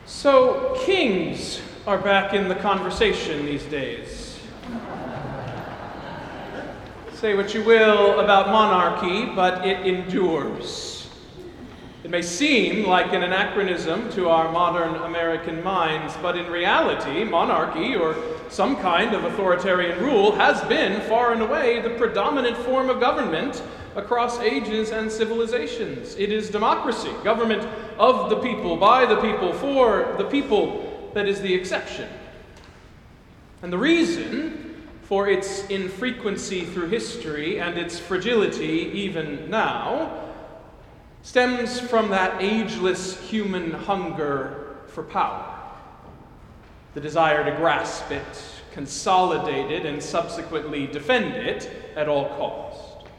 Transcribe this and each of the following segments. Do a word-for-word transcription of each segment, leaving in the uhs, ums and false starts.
So, kings are back in the conversation these days. Say what you will about monarchy, but it endures. It may seem like an anachronism to our modern American minds, but in reality, monarchy, or some kind of authoritarian rule, has been far and away the predominant form of government across ages and civilizations. It is democracy, government of the people, by the people, for the people, that is the exception. And the reason for its infrequency through history and its fragility even now stems from that ageless human hunger for power, the desire to grasp it, consolidate it, and subsequently defend it at all costs.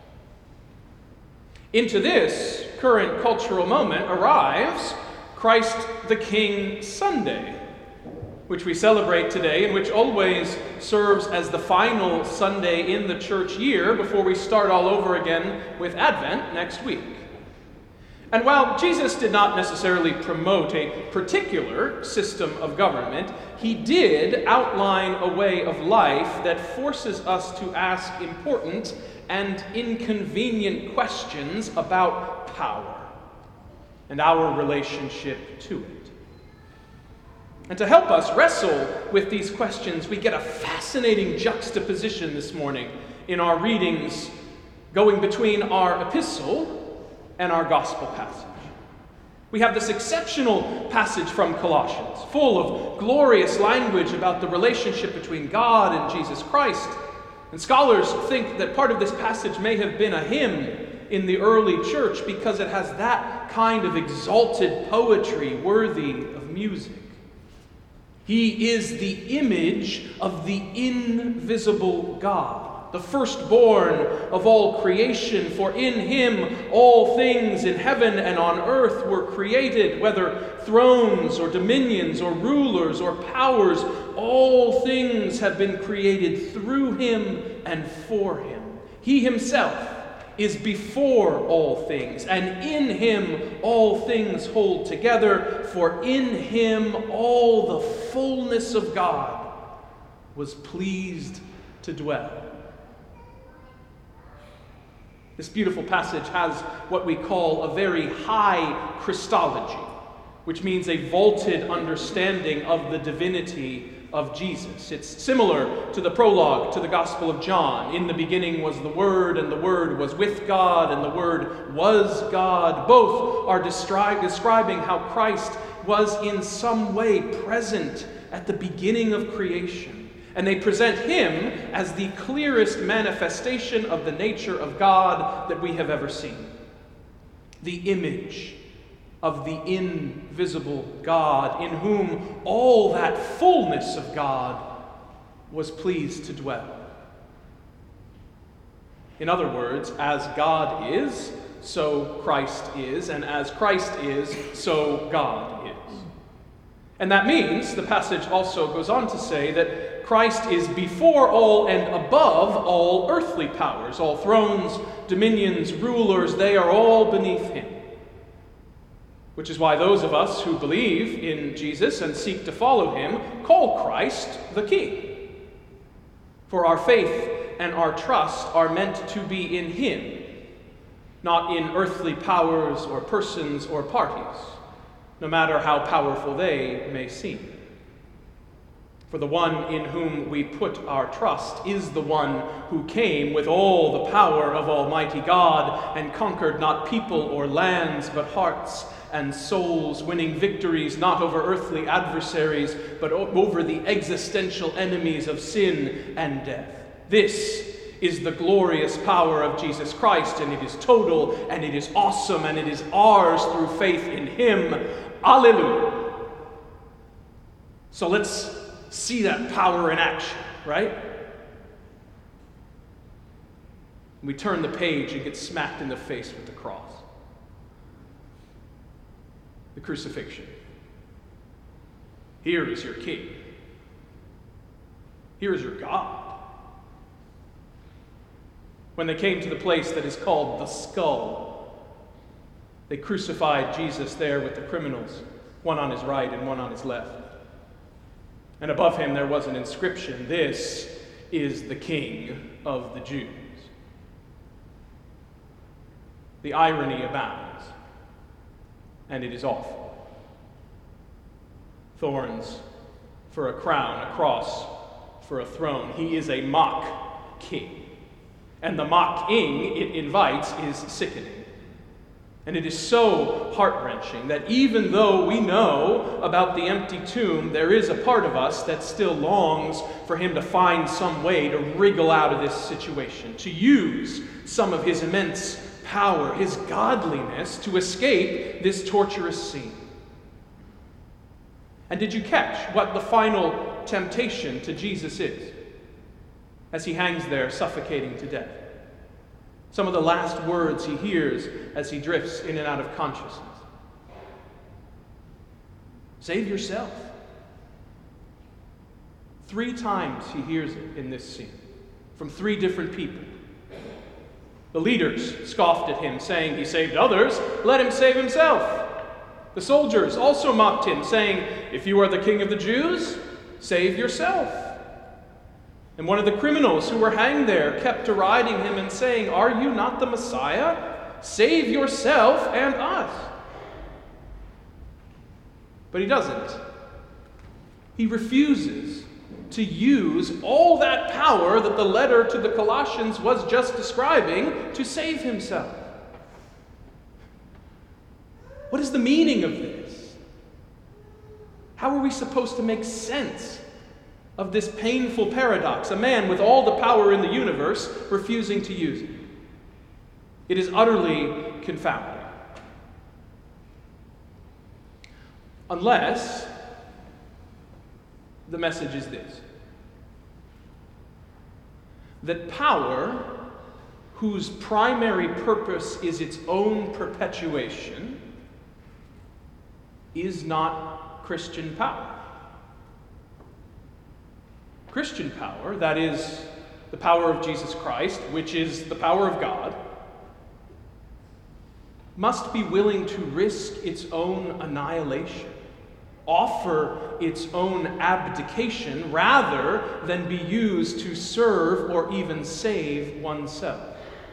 Into this current cultural moment arrives Christ the King Sunday, which we celebrate today and which always serves as the final Sunday in the church year before we start all over again with Advent next week. And while Jesus did not necessarily promote a particular system of government, he did outline a way of life that forces us to ask important and inconvenient questions about power and our relationship to it. And to help us wrestle with these questions, we get a fascinating juxtaposition this morning in our readings going between our epistle and our gospel passage. We have this exceptional passage from Colossians, full of glorious language about the relationship between God and Jesus Christ. And scholars think that part of this passage may have been a hymn in the early church because it has that kind of exalted poetry worthy of music. He is the image of the invisible God, the firstborn of all creation, for in him all things in heaven and on earth were created, whether thrones or dominions or rulers or powers, all things have been created through him and for him. He himself is before all things, and in him all things hold together, for in him all the fullness of God was pleased to dwell. This beautiful passage has what we call a very high Christology, which means a vaulted understanding of the divinity of Jesus. It's similar to the prologue to the Gospel of John. In the beginning was the Word, and the Word was with God, and the Word was God. Both are destri- describing how Christ was in some way present at the beginning of creation. And they present him as the clearest manifestation of the nature of God that we have ever seen. The image of the invisible God, in whom all that fullness of God was pleased to dwell. In other words, as God is, so Christ is, and as Christ is, so God is. And that means, the passage also goes on to say that Christ is before all and above all earthly powers. All thrones, dominions, rulers, they are all beneath him. Which is why those of us who believe in Jesus and seek to follow him call Christ the King. For our faith and our trust are meant to be in him, not in earthly powers or persons or parties, no matter how powerful they may seem. For the one in whom we put our trust is the one who came with all the power of Almighty God and conquered not people or lands, but hearts and souls, winning victories not over earthly adversaries, but over the existential enemies of sin and death. This is the glorious power of Jesus Christ, and it is total, and it is awesome, and it is ours through faith in him. Alleluia. So let's see that power in action, right? We turn the page and get smacked in the face with the cross. The crucifixion. Here is your King. Here is your God. When they came to the place that is called the skull, they crucified Jesus there with the criminals. one on his right and one on his left. And above him there was an inscription, "This is the King of the Jews." The irony abounds, and it is awful. Thorns for a crown, a cross for a throne. He is a mock king. And the mock king it invites is sickening. And it is so heart-wrenching that even though we know about the empty tomb, there is a part of us that still longs for him to find some way to wriggle out of this situation, to use some of his immense power, his godliness, to escape this torturous scene. And did you catch what the final temptation to Jesus is as he hangs there suffocating to death? Some of the last words he hears as he drifts in and out of consciousness. Save yourself. Three times he hears it in this scene from three different people. The leaders scoffed at him, saying he saved others, let him save himself. The soldiers also mocked him, saying, if you are the king of the Jews, save yourself. And one of the criminals who were hanged there kept deriding him and saying, are you not the Messiah? Save yourself and us. But he doesn't. He refuses to use all that power that the letter to the Colossians was just describing to save himself. What is the meaning of this? How are we supposed to make sense of this painful paradox? A man with all the power in the universe refusing to use it. It is utterly confounding. Unless the message is this: that power, whose primary purpose is its own perpetuation, is not Christian power. Christian power, that is, the power of Jesus Christ, which is the power of God, must be willing to risk its own annihilation, offer its own abdication, rather than be used to serve or even save oneself.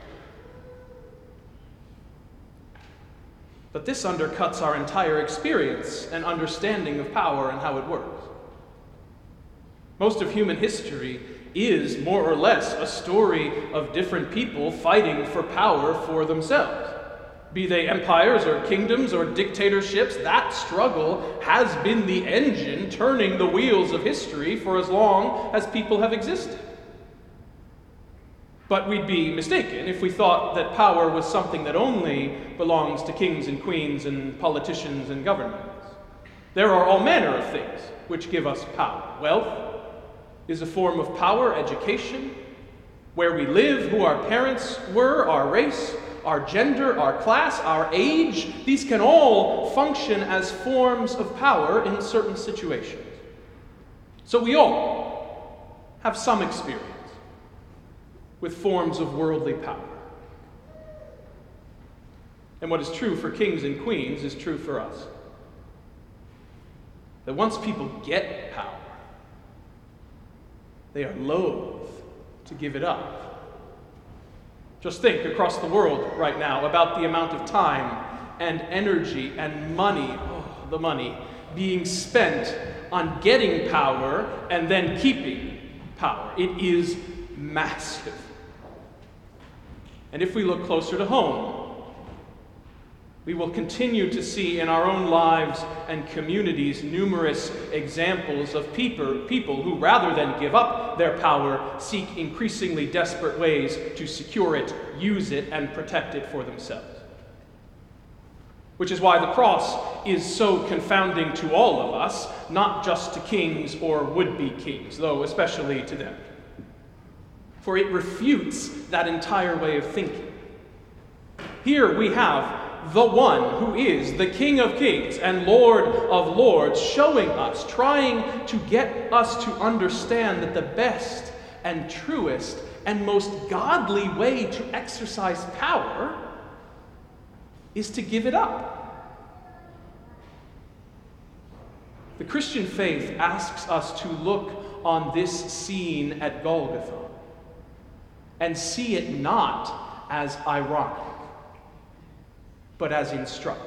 But this undercuts our entire experience and understanding of power and how it works. Most of human history is more or less a story of different people fighting for power for themselves. Be they empires or kingdoms or dictatorships, that struggle has been the engine turning the wheels of history for as long as people have existed. But we'd be mistaken if we thought that power was something that only belongs to kings and queens and politicians and governments. There are all manner of things which give us power. Wealth is a form of power, education, where we live, who our parents were, our race, our gender, our class, our age. These can all function as forms of power in certain situations. So we all have some experience with forms of worldly power. And what is true for kings and queens is true for us. That once people get power, they are loath to give it up. Just think across the world right now about the amount of time and energy and money, oh, the money, being spent on getting power and then keeping power. It is massive. And if we look closer to home, we will continue to see in our own lives and communities numerous examples of people, people who, rather than give up their power, seek increasingly desperate ways to secure it, use it, and protect it for themselves. Which is why the cross is so confounding to all of us, not just to kings or would-be kings, though especially to them. For it refutes that entire way of thinking. Here we have the one who is the King of Kings and Lord of Lords showing us, trying to get us to understand that the best and truest and most godly way to exercise power is to give it up. The Christian faith asks us to look on this scene at Golgotha and see it not as ironic, but as instructive.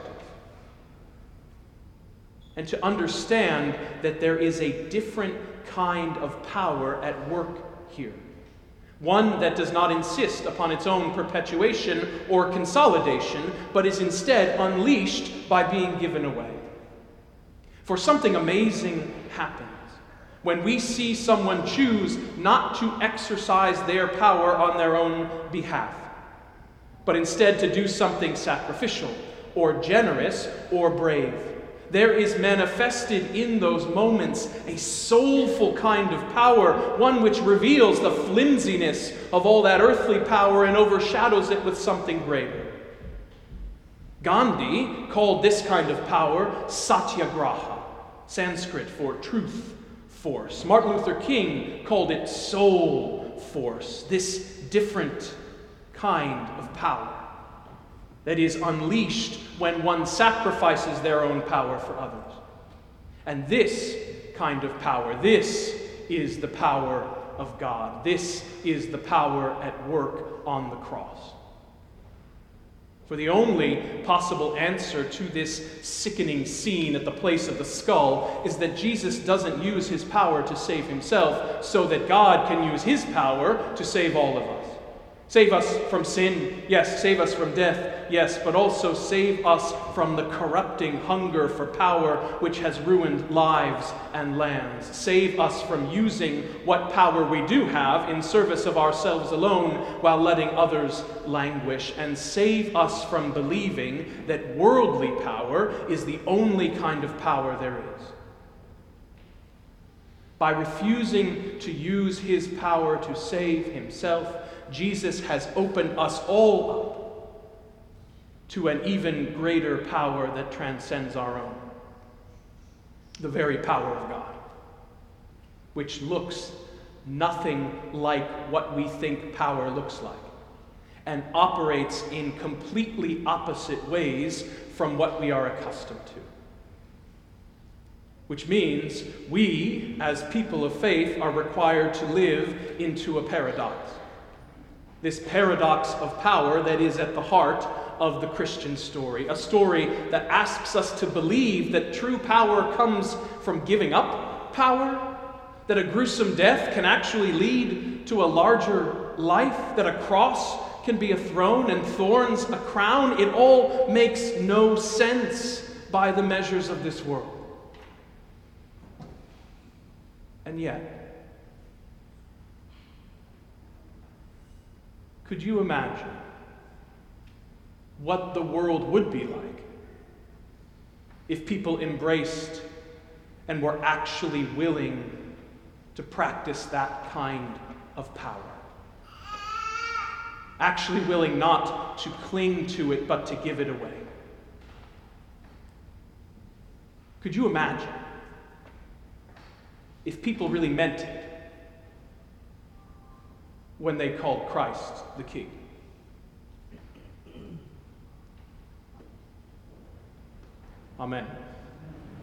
And to understand that there is a different kind of power at work here. One that does not insist upon its own perpetuation or consolidation, but is instead unleashed by being given away. For something amazing happens when we see someone choose not to exercise their power on their own behalf, but instead to do something sacrificial or generous or brave. There is manifested in those moments a soulful kind of power, one which reveals the flimsiness of all that earthly power and overshadows it with something greater. Gandhi called this kind of power satyagraha, Sanskrit for truth force. Martin Luther King called it soul force, this different kind of power that is unleashed when one sacrifices their own power for others. And this kind of power, this is the power of God. This is the power at work on the cross. For the only possible answer to this sickening scene at the place of the skull is that Jesus doesn't use his power to save himself so that God can use his power to save all of us. Save us from sin, yes. Save us from death, yes. But also save us from the corrupting hunger for power which has ruined lives and lands. Save us from using what power we do have in service of ourselves alone while letting others languish. And save us from believing that worldly power is the only kind of power there is. By refusing to use his power to save himself, Jesus has opened us all up to an even greater power that transcends our own. The very power of God, which looks nothing like what we think power looks like, and operates in completely opposite ways from what we are accustomed to. Which means we, as people of faith, are required to live into a paradox. This paradox of power that is at the heart of the Christian story. A story that asks us to believe that true power comes from giving up power, that a gruesome death can actually lead to a larger life, that a cross can be a throne and thorns a crown. It all makes no sense by the measures of this world. And yet, could you imagine what the world would be like if people embraced and were actually willing to practice that kind of power? Actually willing not to cling to it, but to give it away. Could you imagine if people really meant it when they called Christ the King? Amen.